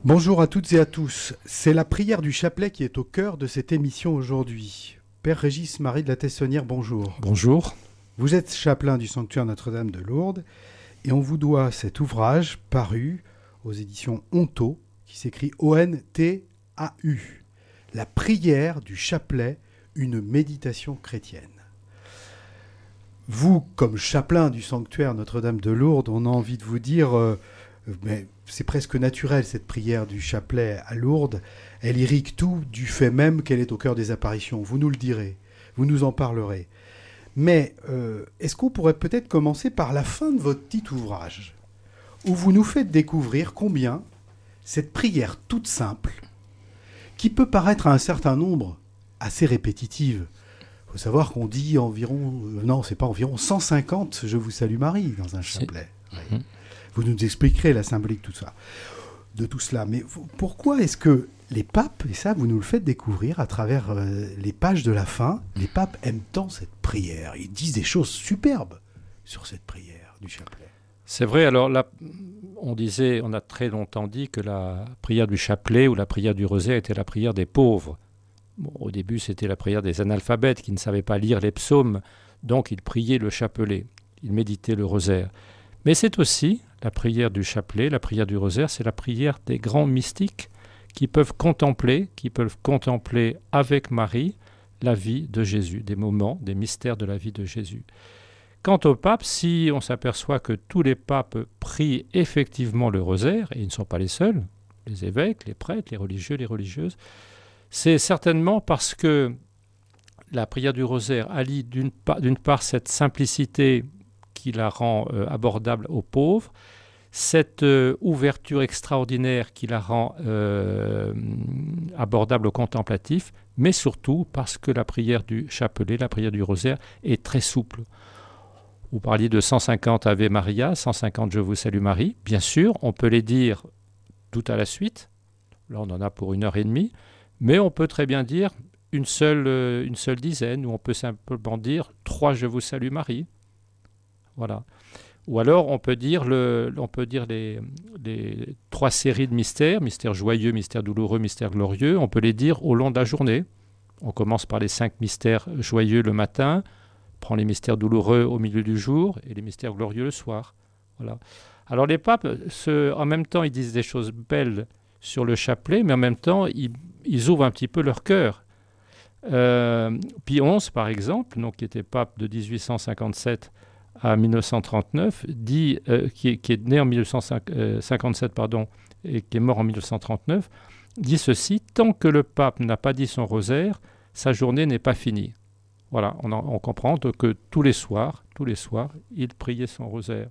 Bonjour à toutes et à tous. C'est la prière du chapelet qui est au cœur de cette émission aujourd'hui. Père Régis Marie de la Tessonnière, bonjour. Bonjour. Vous êtes chapelain du sanctuaire Notre-Dame de Lourdes et on vous doit cet ouvrage paru aux éditions Onto qui s'écrit O-N-T-A-U. La prière du chapelet, une méditation chrétienne. Vous, comme chapelain du sanctuaire Notre-Dame de Lourdes, on a envie de vous dire... mais c'est presque naturel cette prière du chapelet à Lourdes. Elle irrigue tout du fait même qu'elle est au cœur des apparitions. Vous nous le direz, vous nous en parlerez. Mais est-ce qu'on pourrait peut-être commencer par la fin de votre petit ouvrage, où vous nous faites découvrir combien cette prière toute simple, qui peut paraître à un certain nombre assez répétitive. Il faut savoir qu'on dit environ, c'est pas environ, 150 « Je vous salue Marie » dans un chapelet. Oui. Vous nous expliquerez la symbolique de tout cela. Mais pourquoi est-ce que les papes, et ça vous nous le faites découvrir à travers les pages de la fin, les papes aiment tant cette prière? Ils disent des choses superbes sur cette prière du chapelet. C'est vrai, alors là, on a très longtemps dit que la prière du chapelet ou la prière du rosaire était la prière des pauvres. Bon, au début, c'était la prière des analphabètes qui ne savaient pas lire les psaumes, donc ils priaient le chapelet, ils méditaient le rosaire. Mais c'est aussi la prière du chapelet, la prière du rosaire, c'est la prière des grands mystiques qui peuvent contempler avec Marie la vie de Jésus, des moments, des mystères de la vie de Jésus. Quant au pape, si on s'aperçoit que tous les papes prient effectivement le rosaire, et ils ne sont pas les seuls, les évêques, les prêtres, les religieux, les religieuses, c'est certainement parce que la prière du rosaire allie d'une part cette simplicité qui la rend abordable aux pauvres, cette ouverture extraordinaire qui la rend abordable aux contemplatifs, mais surtout parce que la prière du chapelet, la prière du rosaire est très souple. Vous parliez de 150 Ave Maria, 150 Je vous salue Marie. Bien sûr, on peut les dire tout à la suite. Là, on en a pour 1h30. Mais on peut très bien dire une seule dizaine, ou on peut simplement dire 3 Je vous salue Marie. Voilà. Ou alors on peut dire les 3 séries de mystères, mystère joyeux, mystère douloureux, mystère glorieux, on peut les dire au long de la journée. On commence par les 5 mystères joyeux le matin, prend les mystères douloureux au milieu du jour et les mystères glorieux le soir. Voilà. Alors les papes, en même temps, ils disent des choses belles sur le chapelet, mais en même temps, ils ouvrent un petit peu leur cœur. Pie XI, par exemple, donc, qui était pape de 1857 à 1939, qui est né en 1957 et qui est mort en 1939, dit ceci: tant que le pape n'a pas dit son rosaire, sa journée n'est pas finie. Voilà, on comprend que tous les soirs, il priait son rosaire.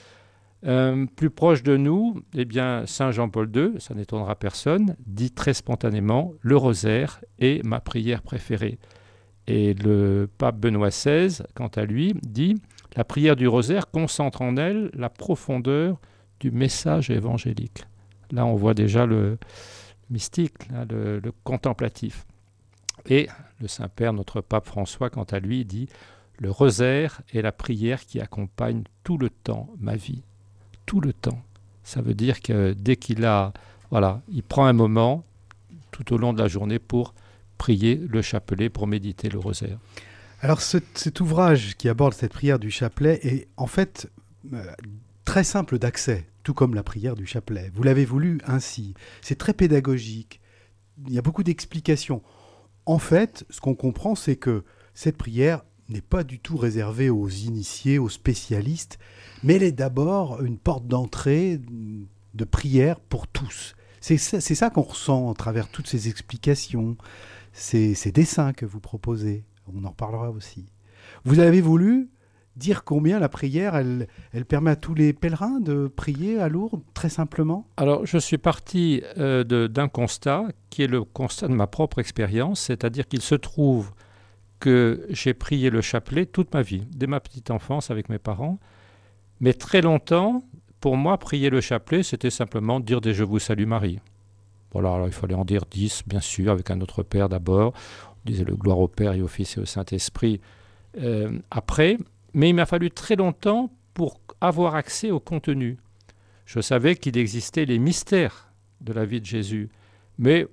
Plus proche de nous, Saint Jean-Paul II, ça n'étonnera personne, dit très spontanément: le rosaire est ma prière préférée. Et le pape Benoît XVI, quant à lui, dit: la prière du rosaire concentre en elle la profondeur du message évangélique. Là, on voit déjà le mystique, là, le contemplatif. Et le Saint-Père, notre pape François, quant à lui, dit: le rosaire est la prière qui accompagne tout le temps ma vie. Tout le temps. Ça veut dire que dès il prend un moment tout au long de la journée pour prier le chapelet, pour méditer le rosaire. Alors cet ouvrage qui aborde cette prière du chapelet est en fait très simple d'accès, tout comme la prière du chapelet. Vous l'avez voulu ainsi. C'est très pédagogique. Il y a beaucoup d'explications. En fait, ce qu'on comprend, c'est que cette prière n'est pas du tout réservée aux initiés, aux spécialistes, mais elle est d'abord une porte d'entrée de prière pour tous. C'est ça qu'on ressent à travers toutes ces explications, ces dessins que vous proposez. On en reparlera aussi. Vous avez voulu dire combien la prière, elle permet à tous les pèlerins de prier à Lourdes, très simplement? Alors, je suis parti d'un constat qui est le constat de ma propre expérience, c'est-à-dire qu'il se trouve que j'ai prié le chapelet toute ma vie, dès ma petite enfance avec mes parents, mais très longtemps, pour moi, prier le chapelet, c'était simplement dire des « Je vous salue Marie ». Voilà, alors il fallait en dire 10, bien sûr, avec un autre Père d'abord. On disait le gloire au Père et au Fils et au Saint-Esprit après. Mais il m'a fallu très longtemps pour avoir accès au contenu. Je savais qu'il existait les mystères de la vie de Jésus. Mais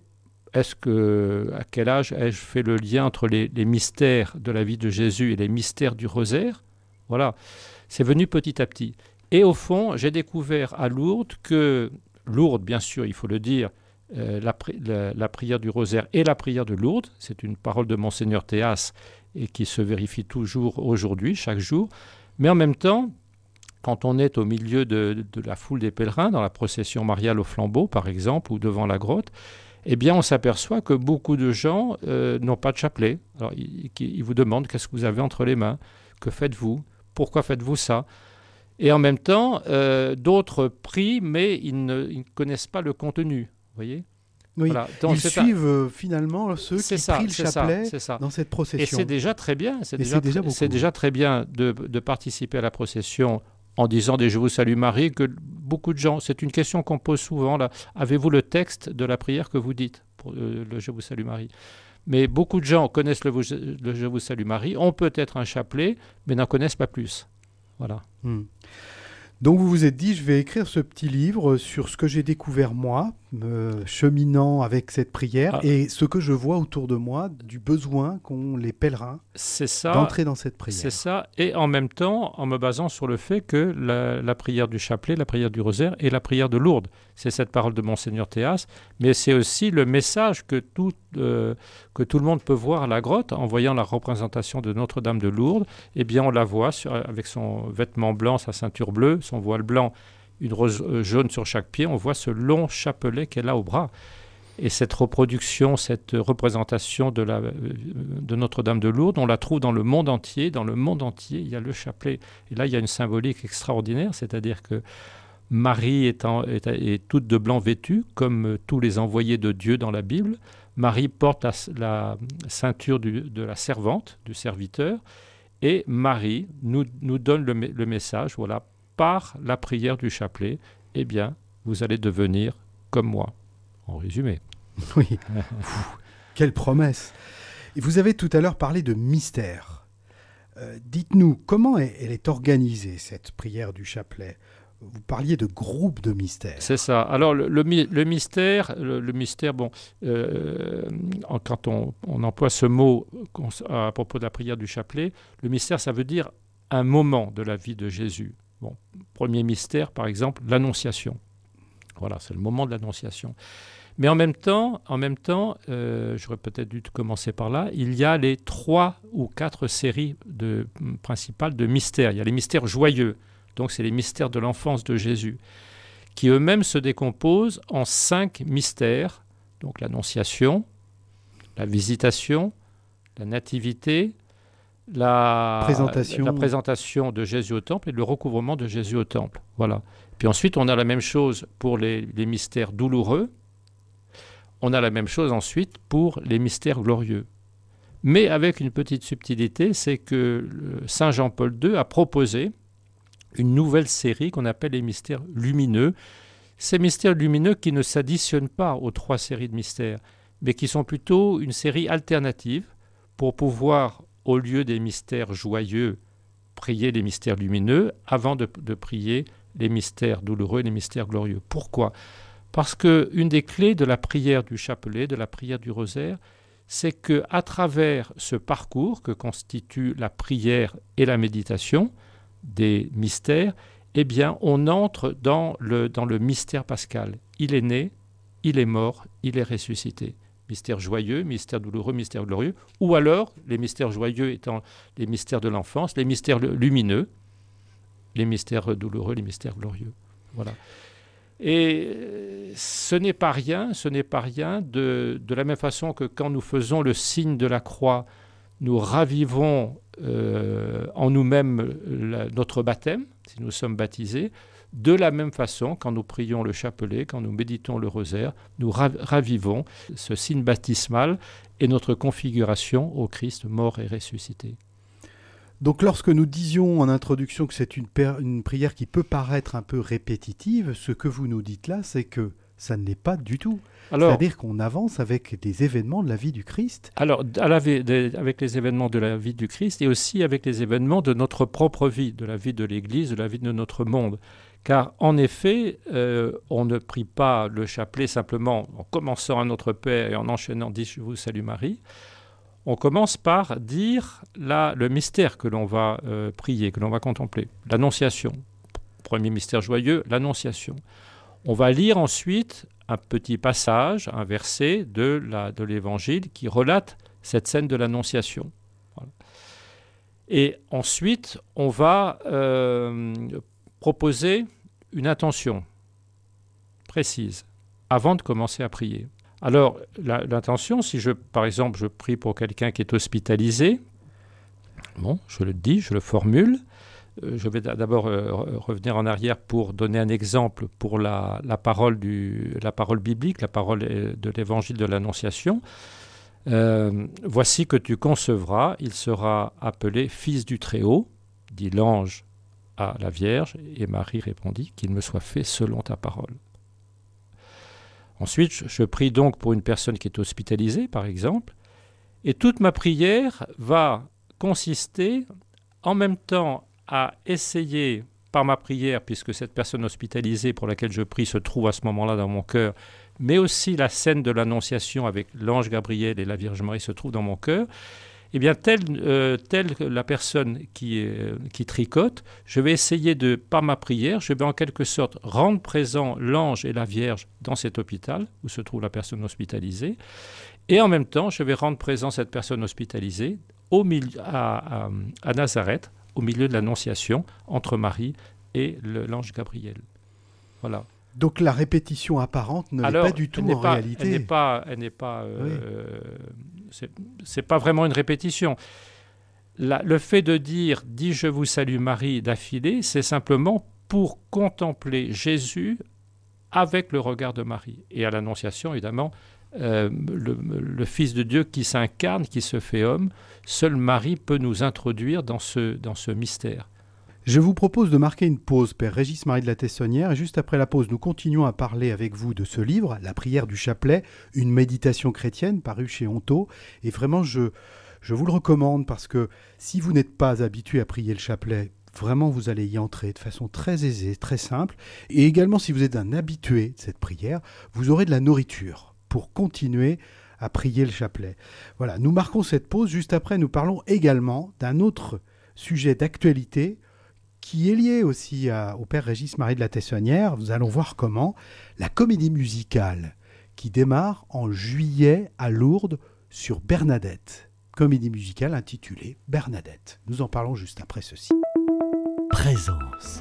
à quel âge ai-je fait le lien entre les mystères de la vie de Jésus et les mystères du rosaire? Voilà, c'est venu petit à petit. Et au fond, j'ai découvert à Lourdes que, Lourdes, bien sûr, il faut le dire, la prière du rosaire et la prière de Lourdes, c'est une parole de Monseigneur Théas et qui se vérifie toujours aujourd'hui, chaque jour. Mais en même temps, quand on est au milieu de la foule des pèlerins, dans la procession mariale au flambeau, par exemple, ou devant la grotte, eh bien, on s'aperçoit que beaucoup de gens n'ont pas de chapelet. Alors, ils vous demandent qu'est-ce que vous avez entre les mains, que faites-vous, pourquoi faites-vous ça? Et en même temps, d'autres prient, mais ils ne connaissent pas le contenu. Vous voyez? Oui, voilà. Donc, ils suivent finalement ceux qui prient le chapelet dans cette procession. Et c'est déjà très bien. C'est déjà très bien de participer à la procession en disant des « Je vous salue Marie », que beaucoup de gens, c'est une question qu'on pose souvent, là, avez-vous le texte de la prière que vous dites pour le « Je vous salue Marie » Mais beaucoup de gens connaissent le « Je vous salue Marie », ont peut-être un chapelet, mais n'en connaissent pas plus. Voilà. Donc vous vous êtes dit, je vais écrire ce petit livre sur ce que j'ai découvert moi, cheminant avec cette prière, et ce que je vois autour de moi, du besoin qu'ont les pèlerins d'entrer dans cette prière. C'est ça, et en même temps, en me basant sur le fait que la prière du chapelet, la prière du rosaire et la prière de Lourdes, c'est cette parole de Monseigneur Théas, mais c'est aussi le message que tout le monde peut voir à la grotte en voyant la représentation de Notre-Dame de Lourdes. Eh bien, on la voit avec son vêtement blanc, sa ceinture bleue, son voile blanc, une rose jaune sur chaque pied. On voit ce long chapelet qu'elle a au bras. Et cette reproduction, cette représentation de Notre-Dame de Lourdes, on la trouve dans le monde entier. Dans le monde entier, il y a le chapelet. Et là, il y a une symbolique extraordinaire, c'est-à-dire que Marie est toute de blanc vêtue, comme tous les envoyés de Dieu dans la Bible. Marie porte la ceinture de la servante, du serviteur, et Marie nous donne le message, voilà, par la prière du chapelet, eh bien, vous allez devenir comme moi, en résumé. Oui, quelle promesse! Et vous avez tout à l'heure parlé de mystère. Dites-nous, comment elle est organisée, cette prière du chapelet? Vous parliez de groupe de mystères. C'est ça. Alors, le mystère, bon, quand on emploie ce mot à propos de la prière du chapelet, le mystère, ça veut dire un moment de la vie de Jésus. Bon, premier mystère, par exemple, l'Annonciation. Voilà, c'est le moment de l'Annonciation. Mais en même temps, j'aurais peut-être dû commencer par là, il y a les 3 ou 4 séries principales de mystères. Il y a les mystères joyeux. Donc, c'est les mystères de l'enfance de Jésus, qui eux-mêmes se décomposent en 5 mystères. Donc, l'Annonciation, la Visitation, la Nativité, la présentation de Jésus au Temple et le recouvrement de Jésus au Temple. Voilà. Puis ensuite, on a la même chose pour les mystères douloureux. On a la même chose ensuite pour les mystères glorieux. Mais avec une petite subtilité, c'est que Saint Jean-Paul II a proposé une nouvelle série qu'on appelle les mystères lumineux. Ces mystères lumineux qui ne s'additionnent pas aux 3 séries de mystères, mais qui sont plutôt une série alternative pour pouvoir, au lieu des mystères joyeux, prier les mystères lumineux avant de prier les mystères douloureux et les mystères glorieux. Pourquoi? Parce qu'une des clés de la prière du chapelet, de la prière du rosaire, c'est qu'à travers ce parcours que constitue la prière et la méditation, des mystères, eh bien, on entre dans le mystère pascal. Il est né, il est mort, il est ressuscité. Mystère joyeux, mystère douloureux, mystère glorieux, ou alors, les mystères joyeux étant les mystères de l'enfance, les mystères lumineux, les mystères douloureux, les mystères glorieux. Voilà. Et ce n'est pas rien de la même façon que quand nous faisons le signe de la croix, nous ravivons en nous-mêmes notre baptême, si nous sommes baptisés. De la même façon, quand nous prions le chapelet, quand nous méditons le rosaire, nous ravivons ce signe baptismal et notre configuration au Christ mort et ressuscité. Donc lorsque nous disions en introduction que c'est une prière qui peut paraître un peu répétitive, ce que vous nous dites là, c'est que ça ne l'est pas du tout. Alors, c'est-à-dire qu'on avance avec des événements de la vie du Christ. Alors, avec les événements de la vie du Christ et aussi avec les événements de notre propre vie, de la vie de l'Église, de la vie de notre monde. Car en effet, on ne prie pas le chapelet simplement en commençant à Notre Père et en enchaînant « Dis je vous salue Marie ». On commence par dire le mystère que l'on va prier, que l'on va contempler, l'Annonciation. Premier mystère joyeux, l'Annonciation. On va lire ensuite un petit passage, un verset de l'Évangile qui relate cette scène de l'Annonciation. Voilà. Et ensuite, on va proposer une intention précise avant de commencer à prier. Alors, l'intention, si par exemple, je prie pour quelqu'un qui est hospitalisé, bon, je le dis, je le formule. Je vais d'abord revenir en arrière pour donner un exemple pour la parole biblique, la parole de l'évangile de l'Annonciation. Voici que tu concevras, il sera appelé fils du Très-Haut, dit l'ange à la Vierge, et Marie répondit, qu'il me soit fait selon ta parole. Ensuite, je prie donc pour une personne qui est hospitalisée, par exemple, et toute ma prière va consister en même temps à essayer, par ma prière, puisque cette personne hospitalisée pour laquelle je prie se trouve à ce moment-là dans mon cœur, mais aussi la scène de l'Annonciation avec l'ange Gabriel et la Vierge Marie se trouve dans mon cœur, eh bien, telle la personne qui tricote, je vais essayer par ma prière, je vais en quelque sorte rendre présent l'ange et la Vierge dans cet hôpital où se trouve la personne hospitalisée, et en même temps, je vais rendre présent cette personne hospitalisée à Nazareth, au milieu de l'Annonciation, entre Marie et l'ange Gabriel. Voilà. Donc la répétition apparente ne l'est pas du tout en réalité. C'est pas vraiment une répétition. Le fait de dire « Dis je vous salue Marie » d'affilée, c'est simplement pour contempler Jésus avec le regard de Marie. Et à l'Annonciation, évidemment, le Fils de Dieu qui s'incarne, qui se fait homme, seule Marie peut nous introduire dans ce mystère. Je vous propose de marquer une pause, Père Régis Marie de la Tessonnière, et juste après la pause, nous continuons à parler avec vous de ce livre, La prière du chapelet, une méditation chrétienne, paru chez Onto. Et vraiment, je vous le recommande parce que si vous n'êtes pas habitué à prier le chapelet, vraiment vous allez y entrer de façon très aisée, très simple. Et également, si vous êtes un habitué de cette prière, vous aurez de la nourriture pour continuer à prier le chapelet. Voilà, nous marquons cette pause. Juste après, nous parlons également d'un autre sujet d'actualité qui est lié aussi au Père Régis Marie de la Tessonnière. Nous allons voir comment la comédie musicale qui démarre en juillet à Lourdes sur Bernadette. Comédie musicale intitulée Bernadette. Nous en parlons juste après ceci. Présence.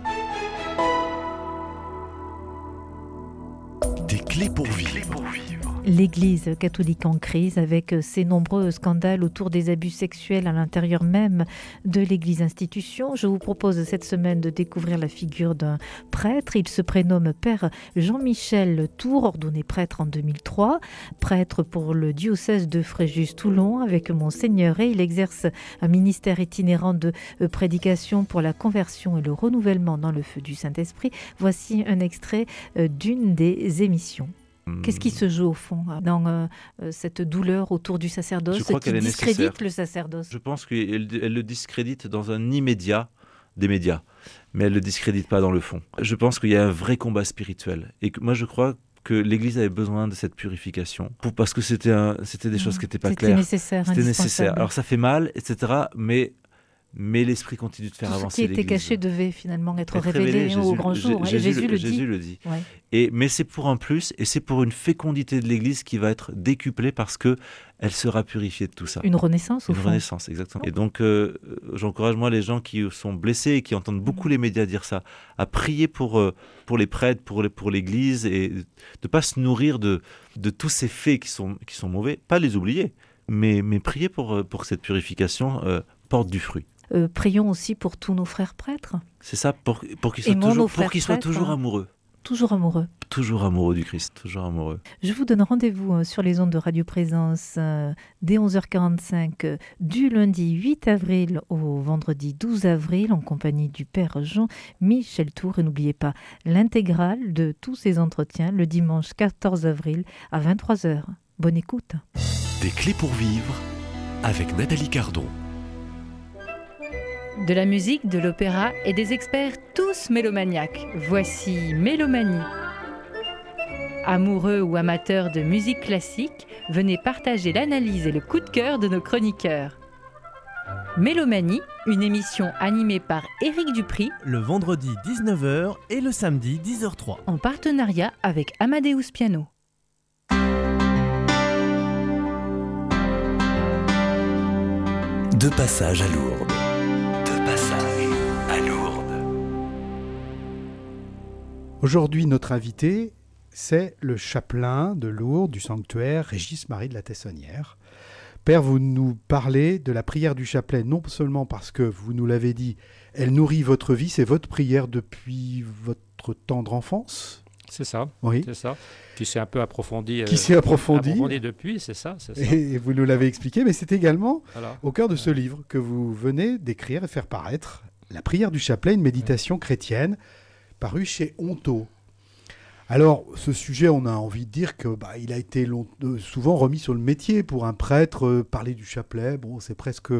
Des clés pour vivre. L'Église catholique en crise avec ses nombreux scandales autour des abus sexuels à l'intérieur même de l'Église institution. Je vous propose cette semaine de découvrir la figure d'un prêtre. Il se prénomme Père Jean-Michel Tour, ordonné prêtre en 2003, prêtre pour le diocèse de Fréjus-Toulon avec Monseigneur, et il exerce un ministère itinérant de prédication pour la conversion et le renouvellement dans le feu du Saint-Esprit. Voici un extrait d'une des émissions. Qu'est-ce qui se joue au fond dans cette douleur autour du sacerdoce qui discrédite le sacerdoce? Je pense qu'elle le discrédite dans un immédiat des médias, mais elle ne le discrédite pas dans le fond. Je pense qu'il y a un vrai combat spirituel. Et moi, je crois que l'Église avait besoin de cette purification, parce que c'était des choses qui n'étaient pas claires. C'était nécessaire. Alors ça fait mal, etc., mais l'Esprit continue de faire avancer l'Église. Ce qui était caché devait finalement être révélé au grand jour. Jésus le dit. Ouais. Mais c'est pour un plus, et c'est pour une fécondité de l'Église qui va être décuplée parce qu'elle sera purifiée de tout ça. Une renaissance au fond. Une renaissance, exactement. Et donc, j'encourage moi les gens qui sont blessés et qui entendent beaucoup les médias dire ça, à prier pour les prêtres, pour l'Église, et de ne pas se nourrir de tous ces faits qui sont mauvais, pas les oublier, mais prier pour que cette purification porte du fruit. Prions aussi pour tous nos frères prêtres. C'est ça, pour qu'ils soient toujours amoureux. Toujours amoureux. Toujours amoureux du Christ, toujours amoureux. Je vous donne rendez-vous sur les ondes de Radio Présence dès 11h45 du lundi 8 avril au vendredi 12 avril en compagnie du Père Jean-Michel Tour. Et n'oubliez pas l'intégrale de tous ces entretiens le dimanche 14 avril à 23h. Bonne écoute. Des clés pour vivre avec Nathalie Cardon. De la musique, de l'opéra et des experts tous mélomaniaques. Voici Mélomanie. Amoureux ou amateurs de musique classique, venez partager l'analyse et le coup de cœur de nos chroniqueurs. Mélomanie, une émission animée par Éric Dupri, le vendredi 19h et le samedi 10h03. en partenariat avec Amadeus Piano. De passage à Lourdes. De passage à Lourdes. Aujourd'hui, notre invité, c'est le chapelain de Lourdes du sanctuaire Régis-Marie de la Tessonnière. Père, vous nous parlez de la prière du chapelet, non seulement parce que, vous nous l'avez dit, elle nourrit votre vie, c'est votre prière depuis votre tendre enfance. C'est ça, Oui. c'est ça. Qui s'est un peu approfondi. Qui s'est approfondi. Depuis, c'est ça. Et vous nous l'avez expliqué, mais c'est également Voilà. au cœur de ce livre que vous venez d'écrire et faire paraître, La prière du chapelet, une méditation chrétienne, paru chez Honto. Alors, ce sujet, on a envie de dire que il a été souvent remis sur le métier pour un prêtre. Parler du chapelet, bon, c'est presque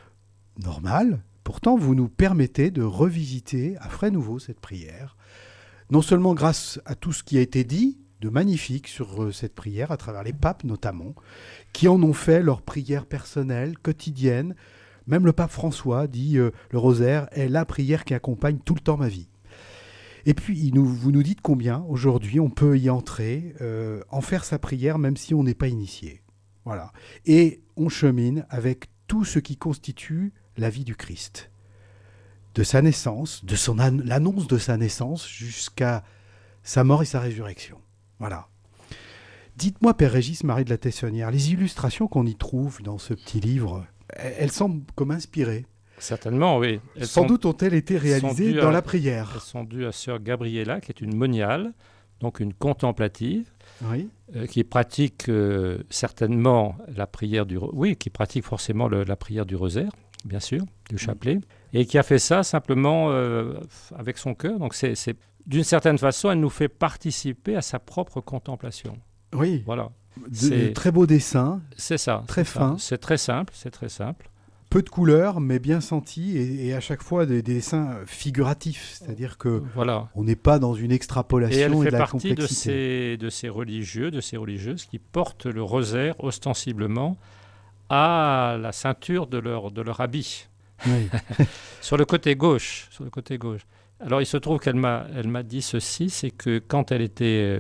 normal. Pourtant, vous nous permettez de revisiter à frais nouveau cette prière, non seulement grâce à tout ce qui a été dit de magnifique sur cette prière, à travers les papes notamment, qui en ont fait leur prière personnelle, quotidienne. Même le pape François dit le rosaire est la prière qui accompagne tout le temps ma vie. Et puis, vous nous dites combien, aujourd'hui, on peut y entrer, en faire sa prière, même si on n'est pas initié. Voilà. Et on chemine avec tout ce qui constitue la vie du Christ. De sa naissance, de l'annonce de sa naissance, jusqu'à sa mort et sa résurrection. Voilà. Dites-moi, Père Régis-Marie de la Tessonnière, les illustrations qu'on y trouve dans ce petit livre, elles semblent comme inspirées. Certainement, oui. Sans doute ont-elles été réalisées dans la prière. Elles sont dues à sœur Gabriella, qui est une moniale, donc une contemplative, Oui. qui pratique certainement la prière qui pratique forcément la prière du rosaire, bien sûr, du chapelet, et qui a fait ça simplement avec son cœur. Donc d'une certaine façon, elle nous fait participer à sa propre contemplation. Oui. Voilà. De très beaux dessins. C'est ça. Très fin. C'est très simple, c'est très simple. Peu de couleurs, mais bien sentis, et à chaque fois des dessins figuratifs, c'est-à-dire que Voilà. on n'est pas dans une extrapolation Et elle et fait de la partie complexité. de ces religieux, de ces religieuses qui portent le rosaire ostensiblement à la ceinture de leur habit, Oui. sur le côté gauche. Alors il se trouve qu'elle m'a dit ceci, c'est que quand elle était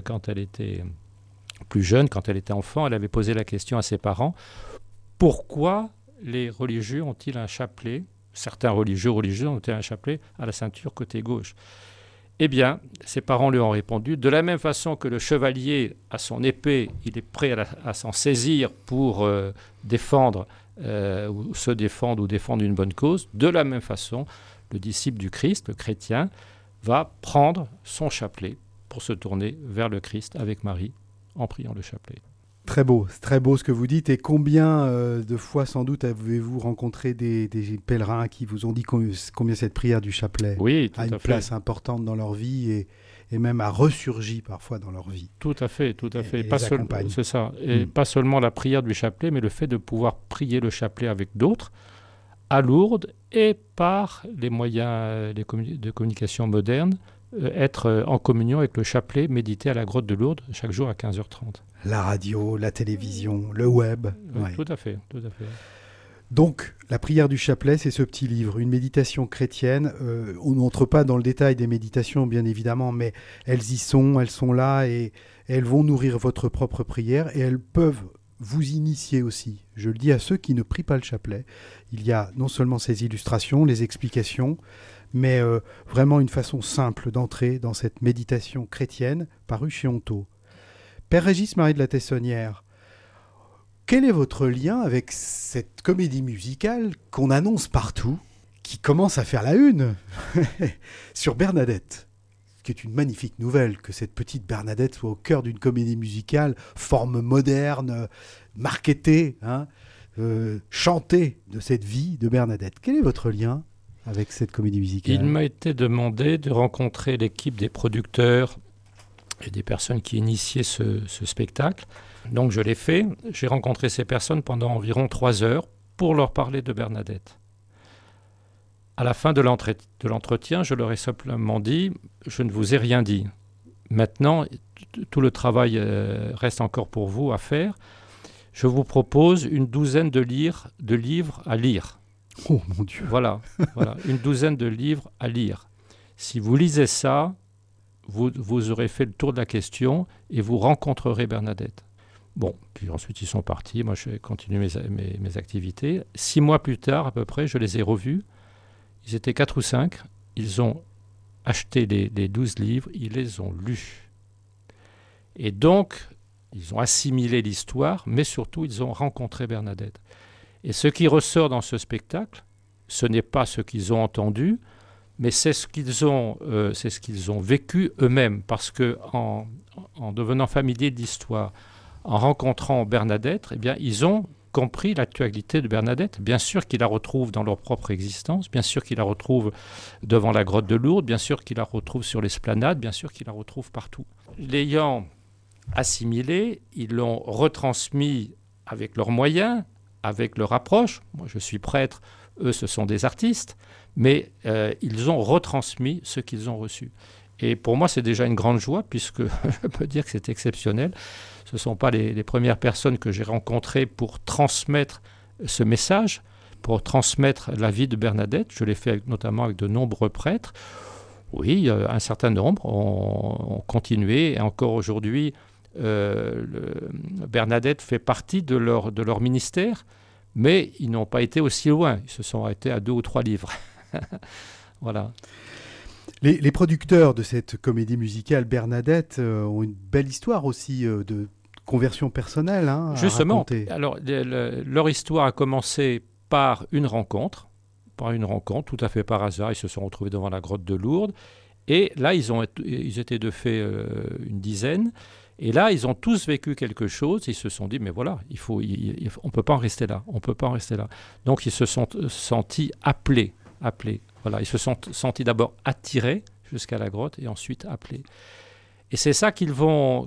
plus jeune, quand elle était enfant, elle avait posé la question à ses parents, pourquoi les religieux ont-ils un chapelet, certains religieux ont-ils un chapelet à la ceinture côté gauche? Eh bien, ses parents lui ont répondu, de la même façon que le chevalier a son épée, il est prêt à s'en saisir pour défendre ou se défendre ou défendre une bonne cause, de la même façon, le disciple du Christ, le chrétien, va prendre son chapelet pour se tourner vers le Christ avec Marie en priant le chapelet. Très beau, c'est très beau ce que vous dites. Et combien de fois, sans doute, avez-vous rencontré des pèlerins qui vous ont dit combien cette prière du chapelet a une place importante dans leur vie et même a ressurgi parfois dans leur vie. Tout à fait. Et C'est ça. Et pas seulement la prière du chapelet, mais le fait de pouvoir prier le chapelet avec d'autres, à Lourdes et par les moyens de communication modernes, être en communion avec le chapelet médité à la grotte de Lourdes chaque jour à 15h30. La radio, la télévision, le web. Ouais. Tout à fait. Donc, la prière du chapelet, c'est ce petit livre, une méditation chrétienne. On n'entre pas dans le détail des méditations, bien évidemment, mais elles sont là et elles vont nourrir votre propre prière et elles peuvent vous initier aussi. Je le dis à ceux qui ne prient pas le chapelet. Il y a non seulement ces illustrations, les explications, mais vraiment une façon simple d'entrer dans cette méditation chrétienne parue chez Honto. Père Régis-Marie de la Tessonnière, quel est votre lien avec cette comédie musicale qu'on annonce partout, qui commence à faire la une sur Bernadette? qui est une magnifique nouvelle, que cette petite Bernadette soit au cœur d'une comédie musicale, forme moderne, marketée, chantée de cette vie de Bernadette. Quel est votre lien avec cette comédie musicale? Il m'a été demandé de rencontrer l'équipe des producteurs et des personnes qui initiaient ce spectacle. Donc je l'ai fait. J'ai rencontré ces personnes pendant environ 3 heures pour leur parler de Bernadette. À la fin de l'entretien, je leur ai simplement dit « Je ne vous ai rien dit. Maintenant, tout le travail reste encore pour vous à faire. Je vous propose une douzaine de livres à lire. » Oh mon Dieu. Voilà, une douzaine de livres à lire. Si vous lisez ça, vous aurez fait le tour de la question et vous rencontrerez Bernadette. Bon, puis ensuite ils sont partis, moi je vais continuer mes activités. 6 mois plus tard à peu près, je les ai revus. Ils étaient 4 ou 5, ils ont acheté les 12 livres, ils les ont lus. Et donc, ils ont assimilé l'histoire, mais surtout ils ont rencontré Bernadette. Et ce qui ressort dans ce spectacle, ce n'est pas ce qu'ils ont entendu, mais c'est ce qu'ils ont vécu eux-mêmes. Parce qu'en devenant familiers de l'histoire, en rencontrant Bernadette, eh bien, ils ont compris l'actualité de Bernadette. Bien sûr qu'ils la retrouvent dans leur propre existence, bien sûr qu'ils la retrouvent devant la grotte de Lourdes, bien sûr qu'ils la retrouvent sur l'esplanade, bien sûr qu'ils la retrouvent partout. L'ayant assimilé, ils l'ont retransmis avec leurs moyens, avec leur approche. Moi, je suis prêtre, eux, ce sont des artistes, mais ils ont retransmis ce qu'ils ont reçu. Et pour moi, c'est déjà une grande joie, puisque je peux dire que c'est exceptionnel. Ce ne sont pas les premières personnes que j'ai rencontrées pour transmettre ce message, pour transmettre la vie de Bernadette. Je l'ai fait notamment avec de nombreux prêtres. Oui, un certain nombre ont continué, et encore aujourd'hui, Bernadette fait partie de leur ministère, mais ils n'ont pas été aussi loin. Ils se sont arrêtés à 2 ou 3 livres. Voilà. Les producteurs de cette comédie musicale Bernadette ont une belle histoire aussi de conversion personnelle. Justement, alors leur histoire a commencé par une rencontre, tout à fait par hasard. Ils se sont retrouvés devant la grotte de Lourdes, et là ils étaient de fait une dizaine. Et là, ils ont tous vécu quelque chose. Ils se sont dit, mais voilà, on ne peut pas en rester là. Donc, ils se sont sentis appelés. Voilà, ils se sont sentis d'abord attirés jusqu'à la grotte et ensuite appelés. Et c'est ça qu'ils vont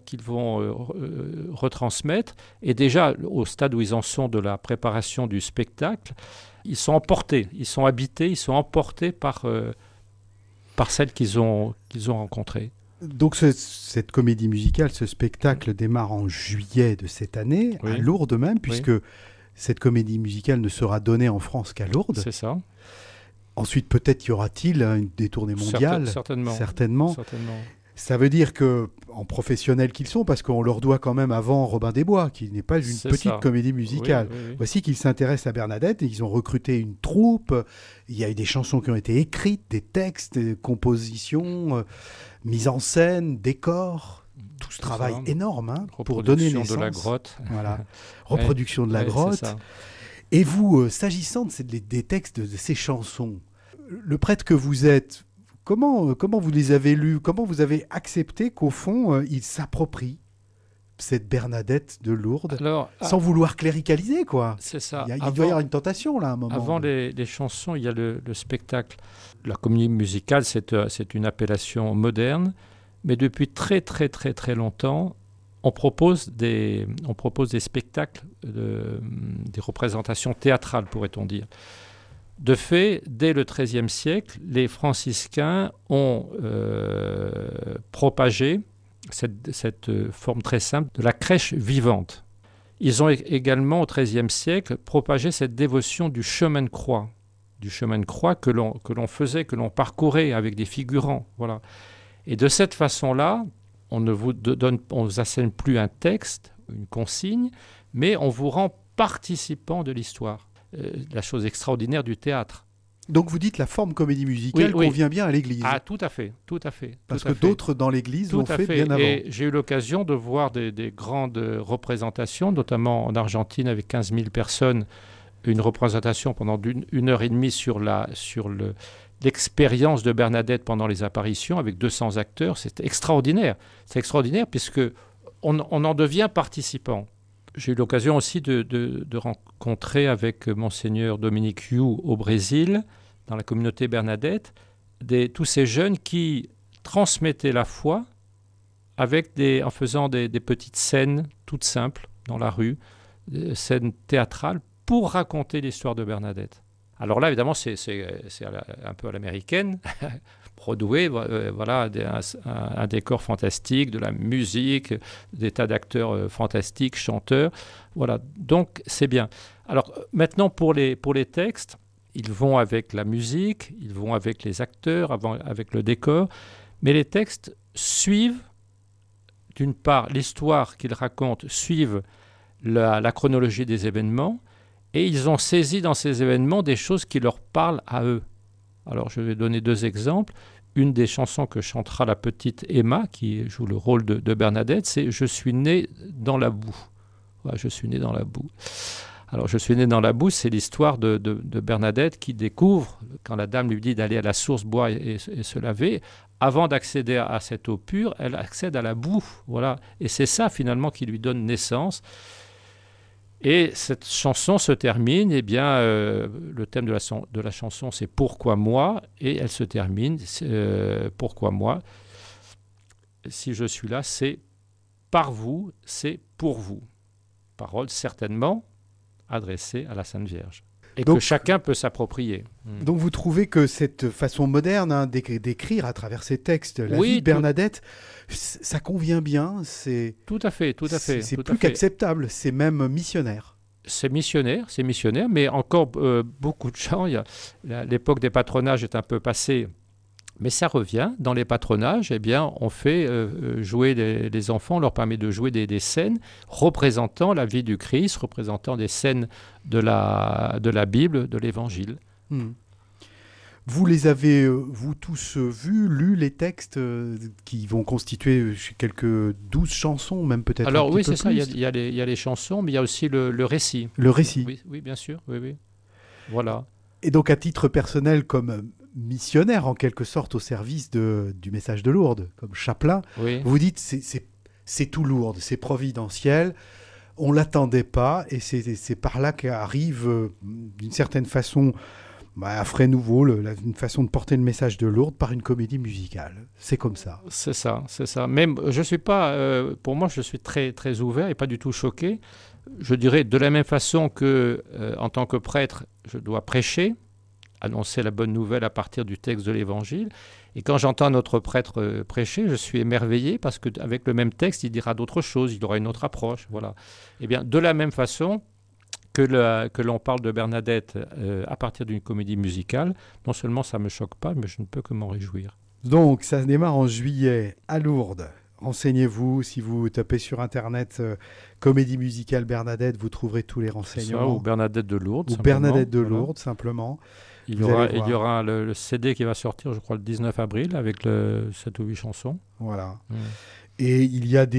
retransmettre. Et déjà, au stade où ils en sont de la préparation du spectacle, ils sont emportés, ils sont habités, ils sont emportés par celles qu'ils ont rencontrées. Donc cette comédie musicale, ce spectacle démarre en juillet de cette année, à Lourdes même, puisque cette comédie musicale ne sera donnée en France qu'à Lourdes. C'est ça. Ensuite, peut-être y aura-t-il des tournées mondiales. Certainement. Ça veut dire que, en professionnels qu'ils sont, parce qu'on leur doit quand même avant Robin des Bois, qui n'est pas une petite comédie musicale. Oui. Voici qu'ils s'intéressent à Bernadette et ils ont recruté une troupe. Il y a eu des chansons qui ont été écrites, des textes, des compositions, mise en scène, décors. Tout ce travail énorme pour donner naissance. De la grotte. Voilà. Reproduction de la grotte. Et vous, s'agissant des textes de ces chansons, le prêtre que vous êtes, comment vous les avez lus? Comment vous avez accepté qu'au fond, il s'approprie cette Bernadette de Lourdes, sans vouloir cléricaliser, quoi? C'est ça. Il doit y avoir une tentation, là, à un moment. Avant les chansons, il y a le spectacle. La comédie musicale, c'est une appellation moderne, mais depuis très, très, très, très longtemps, on propose des spectacles, des représentations théâtrales, pourrait-on dire. De fait, dès le XIIIe siècle, les franciscains ont propagé cette forme très simple de la crèche vivante. Ils ont également, au XIIIe siècle, propagé cette dévotion du chemin de croix que l'on faisait, que l'on parcourait avec des figurants. Voilà. Et de cette façon-là, on ne vous assène plus un texte, une consigne, mais on vous rend participant de l'histoire. La chose extraordinaire du théâtre. Donc vous dites la forme comédie musicale convient bien à l'Église. Ah, tout à fait. Parce que d'autres dans l'Église l'ont fait bien avant. Et j'ai eu l'occasion de voir des grandes représentations, notamment en Argentine avec 15 000 personnes, une représentation pendant 1 heure et demie sur le l'expérience de Bernadette pendant les apparitions avec 200 acteurs, c'est extraordinaire. C'est extraordinaire puisque on en devient participant. J'ai eu l'occasion aussi de rencontrer avec Monseigneur Dominique Yu au Brésil, dans la communauté Bernadette, tous ces jeunes qui transmettaient la foi en faisant des petites scènes toutes simples dans la rue, des scènes théâtrales pour raconter l'histoire de Bernadette. Alors là, évidemment, c'est un peu à l'américaine, Broadway, voilà, un décor fantastique, de la musique, des tas d'acteurs fantastiques, chanteurs, voilà, donc c'est bien. Alors maintenant, pour les textes, ils vont avec la musique, ils vont avec les acteurs, avec le décor, mais les textes suivent, d'une part, l'histoire qu'ils racontent, suivent la chronologie des événements, et ils ont saisi dans ces événements des choses qui leur parlent à eux. Alors je vais donner 2 exemples. Une des chansons que chantera la petite Emma, qui joue le rôle de Bernadette, c'est « Je suis née dans la boue ». Ouais, je suis née dans la boue. Alors, je suis née dans la boue, c'est l'histoire de Bernadette qui découvre, quand la dame lui dit d'aller à la source boire et se laver, avant d'accéder à cette eau pure, elle accède à la boue. Voilà. Et c'est ça, finalement, qui lui donne naissance. Et cette chanson se termine, eh bien, le thème de la chanson, c'est « Pourquoi moi ?» et elle se termine « Pourquoi moi ?» Si je suis là, c'est « Par vous, c'est pour vous ». Parole certainement adressée à la Sainte Vierge. Et donc, que chacun peut s'approprier. Donc vous trouvez que cette façon moderne d'écrire à travers ces textes, la vie de Bernadette, ça convient bien, Tout à fait. C'est plus qu'acceptable, c'est même missionnaire. C'est missionnaire, mais encore beaucoup de gens, l'époque des patronages est un peu passée, mais ça revient. Dans les patronages, eh bien, on fait jouer les enfants, on leur permet de jouer des scènes représentant la vie du Christ, représentant des scènes de la Bible, de l'Évangile. Vous les avez, vous tous vus, lus les textes qui vont constituer quelques 12 chansons, même peut-être. Alors oui, c'est ça, il y a les chansons, mais il y a aussi le récit. Le récit. Oui, bien sûr, oui. Voilà. Et donc à titre personnel, comme missionnaire en quelque sorte au service du message de Lourdes, comme chapelain, vous dites c'est tout Lourdes, c'est providentiel, on l'attendait pas et c'est par là qu'arrive d'une certaine façon un frais nouveau, une façon de porter le message de Lourdes par une comédie musicale. C'est comme ça. C'est ça. Même je suis pas, pour moi, je suis très très ouvert et pas du tout choqué. Je dirais de la même façon que en tant que prêtre, je dois prêcher, annoncer la bonne nouvelle à partir du texte de l'Évangile. Et quand j'entends notre prêtre prêcher, je suis émerveillé parce qu'avec le même texte, il dira d'autres choses, il aura une autre approche. Voilà. Eh bien, de la même façon que l'on parle de Bernadette à partir d'une comédie musicale, non seulement ça ne me choque pas, mais je ne peux que m'en réjouir. Donc, ça démarre en juillet à Lourdes. Renseignez-vous, si vous tapez sur Internet comédie musicale Bernadette, vous trouverez tous les renseignements. Ça, ou Bernadette de Lourdes. Ou Bernadette de Lourdes, simplement. Il y aura le CD qui va sortir, je crois, le 19 avril, avec 7 ou 8 chansons. Voilà. Et il y a